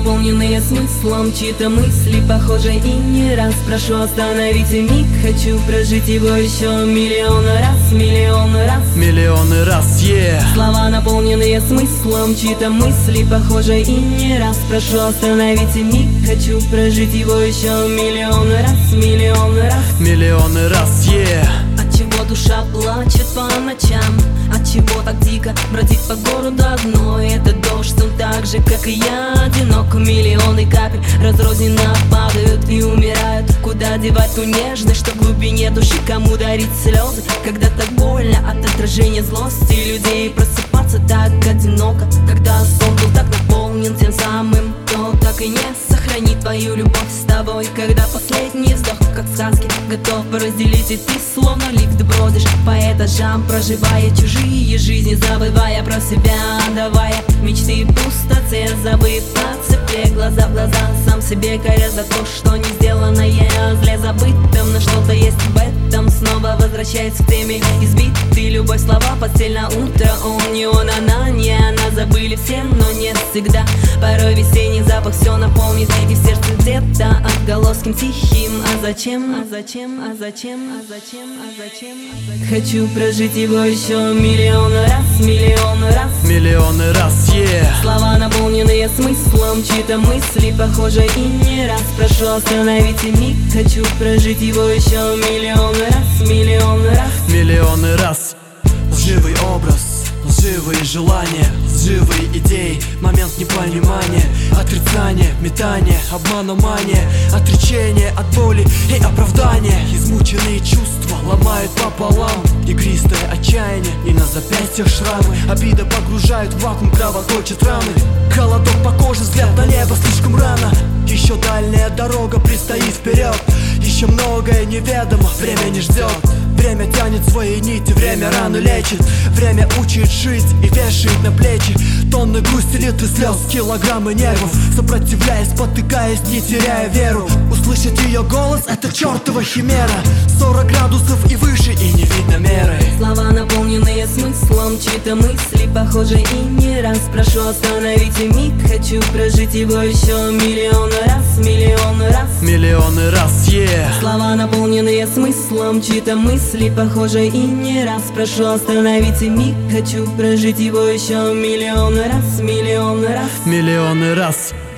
наполненные смыслом чьи-то мысли, похожие и не раз. Прошу, остановите миг, хочу прожить его еще миллионы раз, миллионы раз. Миллионы раз, yeah. Слова, наполненные смыслом чьи-то мысли, похожие и не раз. Прошу, остановите миг, хочу прожить его еще миллионы раз, миллионы раз. Миллионы раз, yeah. Отчего душа плачет по ночам? Отчего так дико бродить по городу одной? Это дождь, он так же, как и я, одинок. Миллионы капель разрозненно падают и умирают. Куда девать ту нежность, что в глубине души? Кому дарить слезы, когда так больно от отражения злости людей? Просыпаться так одиноко, когда сон был так наполнен тем самым, кто так и не сохранит твою любовь с тобой. Когда последний вздох, как в сказке, готов разделить, и ты словно лифт бродишь по этажам, проживая чужие жизни, забывая про себя, давая мечты в пустоте, забыв о цепле, глаза в глаза, сам себе коря за то, что не сделанное зле забытым, но что-то есть в этом. Снова возвращаясь к теме избитый, любовь, слова, постель на утро, он не он, она не она, забыли все, но не всегда. Порой весенний запах все наполнит, и в сердце где-то отголоском тихим. А зачем, а зачем, а зачем, а зачем, а зачем, а зачем? Хочу прожить его еще миллионы раз, миллионы раз. Миллионы раз, yeah. Слова, наполненные смыслом чьи-то мысли, похожие и не раз. Прошу, остановите миг, хочу прожить его еще миллионы раз, миллионы раз. Миллионы раз. Лживый образ, лживые желания, лживые идеи, момент непонимания, отрицание, метание, обманомания, отречение от боли и оправдания. Измученные чувства ломают пополам, игристое отчаяние, и на запястьях шрамы. Обида погружает в вакуум, кровоточит раны. Холодок по коже, взгляд на небо слишком рано. Еще дальняя дорога предстоит вперед, еще многое неведомо, время не ждет. Время тянет свои нити, время рану лечит. Время учит жить и вешает на плечи тонны грусти, литры слез, килограммы нервов. Сопротивляясь, потыкаясь, не теряя веру. Услышать ее голос — это чертова химера. 40 градусов и выше, и не видно меры. Слова, наполненные смыслом чьи-то мысли, похожие и не раз. Прошу, остановите миг, хочу прожить его еще миллионы раз, миллионы раз. Миллионы раз, yeah. Слова, наполненные смыслом чьи-то мысли, похожие и не раз. Прошу, остановите миг, хочу прожить его еще миллионы раз, миллионы раз. Миллионы раз.